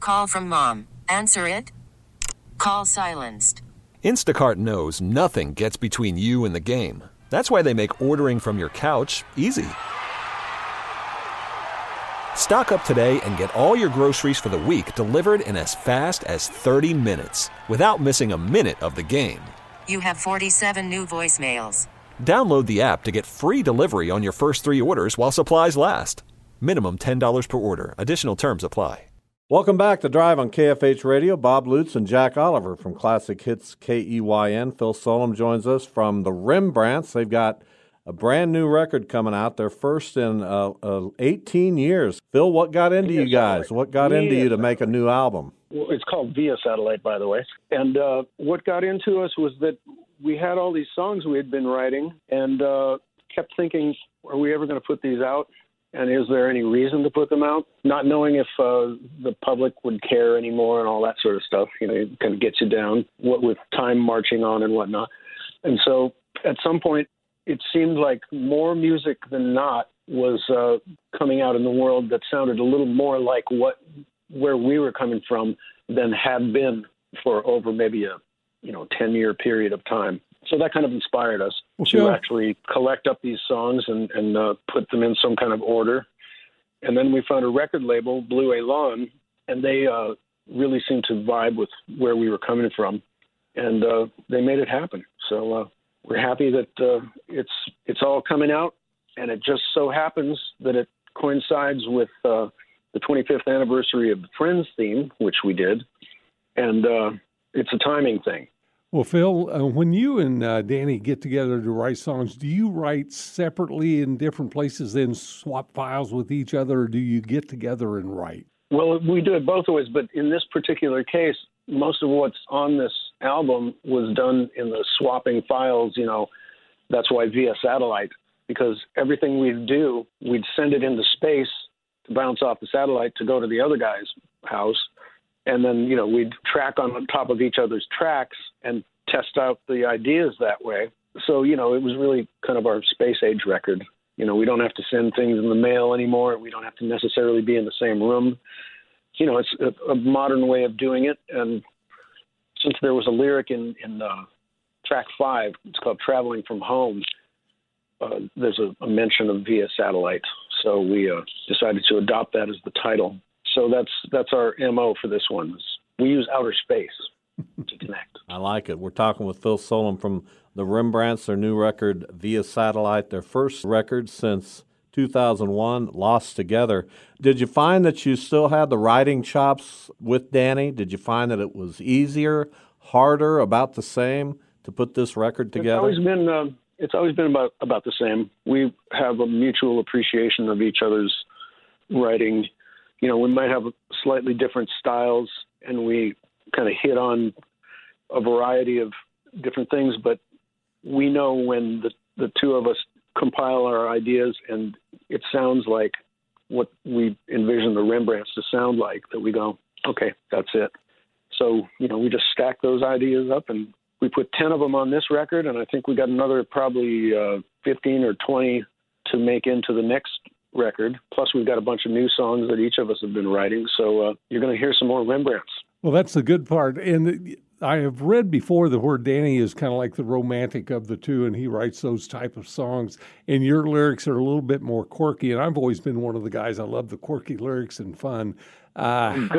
Call from mom. Answer it. Call silenced. Instacart knows nothing gets between you and the game. That's why they make ordering from your couch easy. Stock up today and get all your groceries for the week delivered in as fast as 30 minutes without missing a minute of the game. You have 47 new voicemails. Download the app to get free delivery on your first 3 orders while supplies last. Minimum $10 per order. Additional terms apply. Welcome back to Drive on KFH Radio. Bob Lutz and Jack Oliver from Classic Hits KEYN. Phil Solem joins us from the Rembrandts. They've got a brand new record coming out, their first in 18 years. Phil, what got into you guys? What got into you to make a new album? Well, it's called Via Satellite, by the way. And what got into us was that we had all these songs we had been writing and kept thinking, are we ever going to put these out? And is there any reason to put them out? Not knowing if the public would care anymore and all that sort of stuff. You know, it kind of gets you down, what with time marching on and whatnot. And so at some point, it seemed like more music than not was coming out in the world that sounded a little more like where we were coming from than had been for over maybe a 10-year period of time. So that kind of inspired us to actually collect up these songs and put them in some kind of order. And then we found a record label, Blue Elan, and they really seemed to vibe with where we were coming from. And they made it happen. So we're happy that it's all coming out. And it just so happens that it coincides with the 25th anniversary of the Friends theme, which we did. And it's a timing thing. Well, Phil, when you and Danny get together to write songs, do you write separately in different places, then swap files with each other, or do you get together and write? Well, we do it both ways, but in this particular case, most of what's on this album was done in the swapping files, that's why via satellite, because everything we'd do, we'd send it into space to bounce off the satellite to go to the other guy's house. And then, we'd track on top of each other's tracks and test out the ideas that way. So, it was really kind of our space age record. We don't have to send things in the mail anymore. We don't have to necessarily be in the same room. It's a modern way of doing it. And since there was a lyric in track 5, it's called Traveling from Home, there's a mention of via satellite. So we decided to adopt that as the title. So that's our MO for this one. We use outer space to connect. I like it. We're talking with Phil Solem from the Rembrandts, their new record, Via Satellite, their first record since 2001, Lost Together. Did you find that you still had the writing chops with Danny? Did you find that it was easier, harder, about the same to put this record together? It's always been about the same. We have a mutual appreciation of each other's writing. We might have slightly different styles, and we kind of hit on a variety of different things, but we know when the two of us compile our ideas and it sounds like what we envision the Rembrandts to sound like, that we go, okay, that's it. So, we just stack those ideas up, and we put 10 of them on this record, and I think we got another probably 15 or 20 to make into the next record. Plus, we've got a bunch of new songs that each of us have been writing. So you're going to hear some more Rembrandts. Well, that's the good part. And I have read before that where Danny is kind of like the romantic of the two, and he writes those type of songs. And your lyrics are a little bit more quirky. And I've always been one of the guys, I love the quirky lyrics and fun. How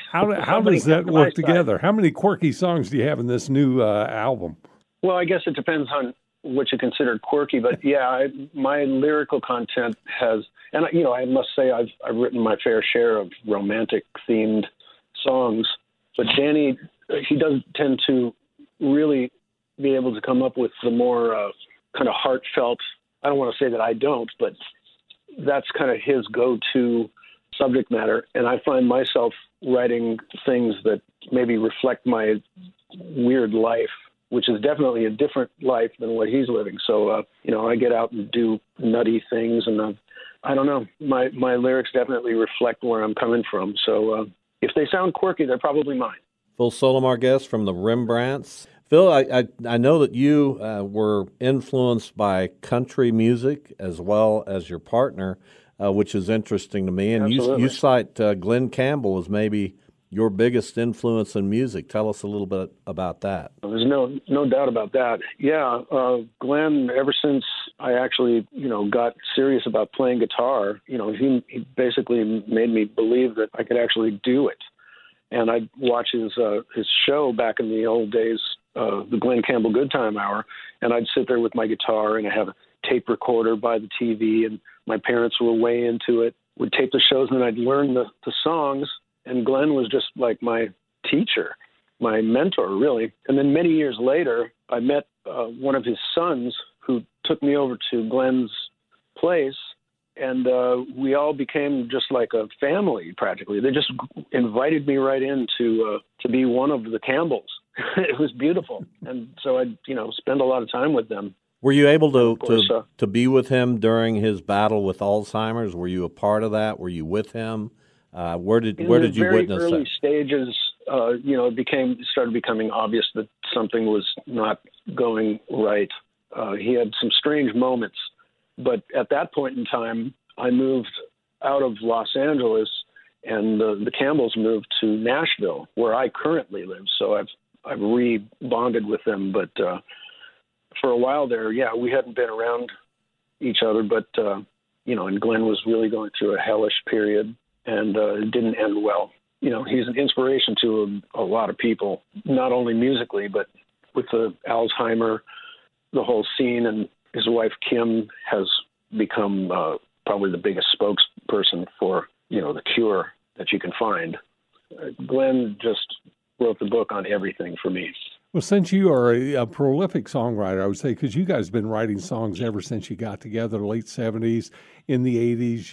does that work together? How many quirky songs do you have in this new album? Well, I guess it depends on what you consider quirky, but yeah, my lyrical content has, and I must say I've written my fair share of romantic themed songs, but Danny, he does tend to really be able to come up with the more kind of heartfelt. I don't want to say that I don't, but that's kind of his go-to subject matter, and I find myself writing things that maybe reflect my weird life, which is definitely a different life than what he's living. So, I get out and do nutty things, and I don't know. My lyrics definitely reflect where I'm coming from. So if they sound quirky, they're probably mine. Phil Solem, our guest from the Rembrandts. Phil, I know that you were influenced by country music as well as your partner, which is interesting to me. And you cite Glenn Campbell as maybe your biggest influence in music. Tell us a little bit about that. There's no doubt about that. Yeah, Glenn, ever since I actually, got serious about playing guitar, he basically made me believe that I could actually do it. And I'd watch his show back in the old days, the Glenn Campbell Good Time Hour, and I'd sit there with my guitar, and I have a tape recorder by the TV, and my parents were way into it. Would tape the shows, and then I'd learn the songs. And Glenn was just like my teacher, my mentor, really. And then many years later, I met one of his sons who took me over to Glenn's place, and we all became just like a family, practically. They just invited me right in to be one of the Campbells. It was beautiful. And so I'd, spend a lot of time with them. Were you able to be with him during his battle with Alzheimer's? Were you a part of that? Were you with him? Where did you witness that? In the very early stages, it started becoming obvious that something was not going right. He had some strange moments, but at that point in time, I moved out of Los Angeles, and the Campbells moved to Nashville, where I currently live. So I've rebonded with them, but for a while there, we hadn't been around each other, but and Glenn was really going through a hellish period. And it didn't end well. He's an inspiration to a lot of people, not only musically, but with the Alzheimer, the whole scene. And his wife, Kim, has become probably the biggest spokesperson for, the cure that you can find. Glenn just wrote the book on everything for me. Well, since you are a prolific songwriter, I would say, because you guys have been writing songs ever since you got together, late 70s, in the 80s,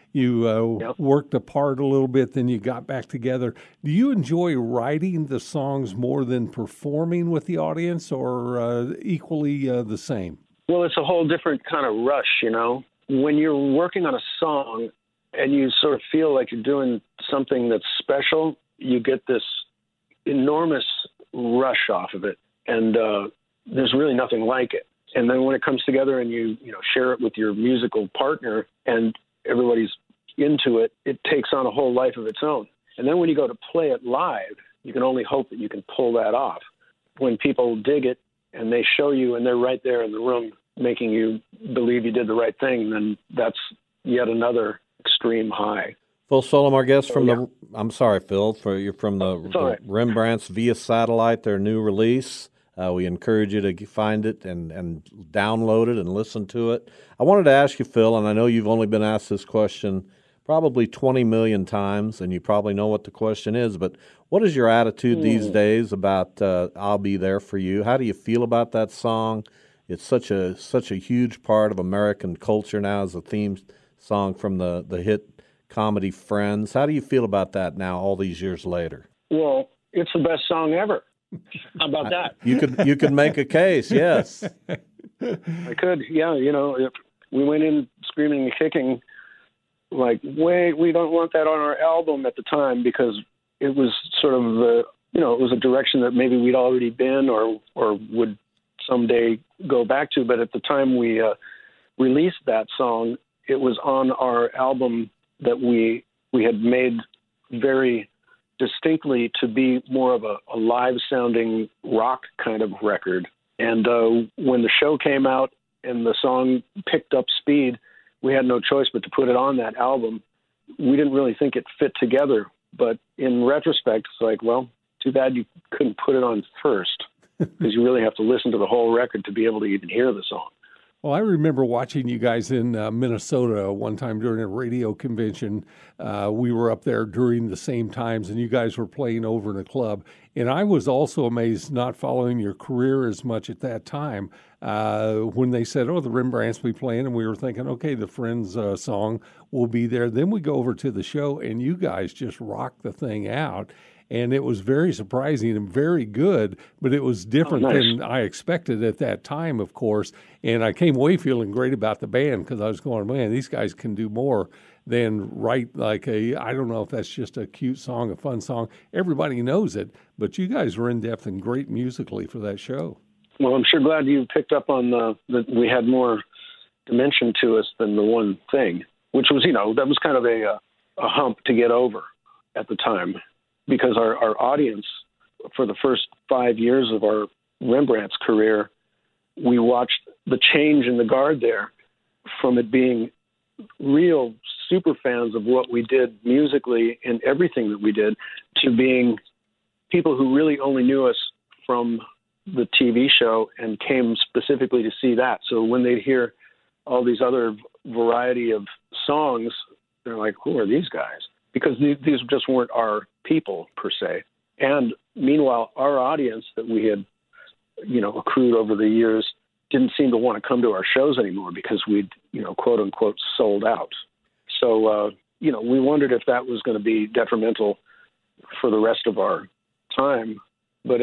you worked apart a little bit, then you got back together. Do you enjoy writing the songs more than performing with the audience, or equally the same? Well, it's a whole different kind of rush, When you're working on a song and you sort of feel like you're doing something that's special, you get this enormous rush off of it, and there's really nothing like it. And then when it comes together and you share it with your musical partner and everybody's into it, it takes on a whole life of its own. And then when you go to play it live, you can only hope that you can pull that off. When people dig it and they show you and they're right there in the room making you believe you did the right thing, then that's yet another extreme high. Phil Solem, our guest I'm sorry, Phil, you're from the Rembrandts via satellite, their new release. We encourage you to find it and download it and listen to it. I wanted to ask you, Phil, and I know you've only been asked this question probably 20 million times, and you probably know what the question is, but what is your attitude these days about I'll Be There For You? How do you feel about that song? It's such a huge part of American culture now as a theme song from the hit comedy Friends. How do you feel about that now, all these years later? Well, it's the best song ever. How about that? You could make a case, yes. I could, yeah. If we went in screaming and kicking, like, wait, we don't want that on our album at the time, because it was sort of it was a direction that maybe we'd already been or would someday go back to. But at the time we released that song, it was on our album that we had made very distinctly to be more of a live-sounding rock kind of record. And when the show came out and the song picked up speed, we had no choice but to put it on that album. We didn't really think it fit together, but in retrospect, it's like, well, too bad you couldn't put it on first, because you really have to listen to the whole record to be able to even hear the song. Well, I remember watching you guys in Minnesota one time during a radio convention. We were up there during the same times, and you guys were playing over in a club. And I was also amazed, not following your career as much at that time, when they said, the Rembrandts will be playing, and we were thinking, okay, the Friends song will be there. Then we go over to the show, and you guys just rocked the thing out. And it was very surprising and very good, but it was different than I expected at that time, of course. And I came away feeling great about the band, because I was going, man, these guys can do more than write like I don't know if that's just a cute song, a fun song. Everybody knows it, but you guys were in depth and great musically for that show. Well, I'm sure glad you picked up on that we had more dimension to us than the one thing, which was, that was kind of a hump to get over at the time. because our audience, for the first 5 years of our Rembrandt's career, we watched the change in the guard there from it being real super fans of what we did musically and everything that we did to being people who really only knew us from the TV show and came specifically to see that. So when they hear all these other variety of songs, they're like, who are these guys? Because these just weren't our people per se. And meanwhile, our audience that we had, accrued over the years didn't seem to want to come to our shows anymore because we'd, quote unquote, sold out. So, we wondered if that was going to be detrimental for the rest of our time. But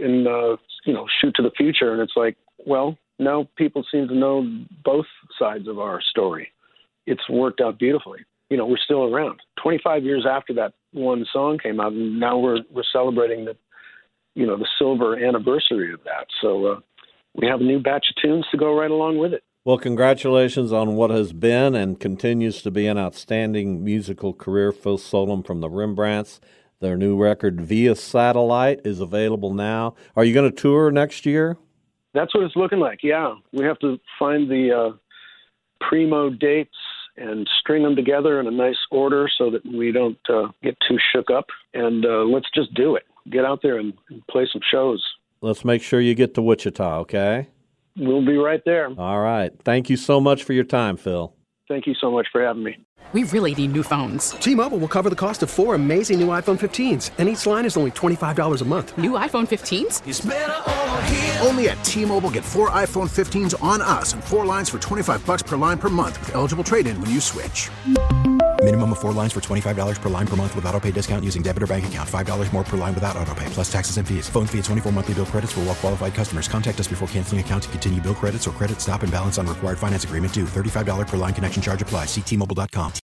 shoot to the future, and it's like, well, now people seem to know both sides of our story. It's worked out beautifully. We're still around. 25 years after that one song came out, and now we're celebrating the silver anniversary of that. So we have a new batch of tunes to go right along with it. Well, congratulations on what has been and continues to be an outstanding musical career. Phil Solem from the Rembrandts. Their new record, Via Satellite, is available now. Are you going to tour next year? That's what it's looking like, yeah. We have to find the primo dates and string them together in a nice order so that we don't get too shook up. And let's just do it. Get out there and play some shows. Let's make sure you get to Wichita, okay? We'll be right there. All right. Thank you so much for your time, Phil. Thank you so much for having me. We really need new phones. T-Mobile will cover the cost of 4 amazing new iPhone 15s, and each line is only $25 a month. New iPhone 15s? It's better over here. Only at T-Mobile, get 4 iPhone 15s on us and 4 lines for $25 per line per month with eligible trade-in when you switch. Minimum of 4 lines for $25 per line per month with autopay discount using debit or bank account. $5 more per line without autopay, plus taxes and fees. Phone fee at 24 monthly bill credits for well-qualified customers. Contact us before canceling account to continue bill credits or credit stop and balance on required finance agreement due. $35 per line connection charge applies. See T-Mobile.com.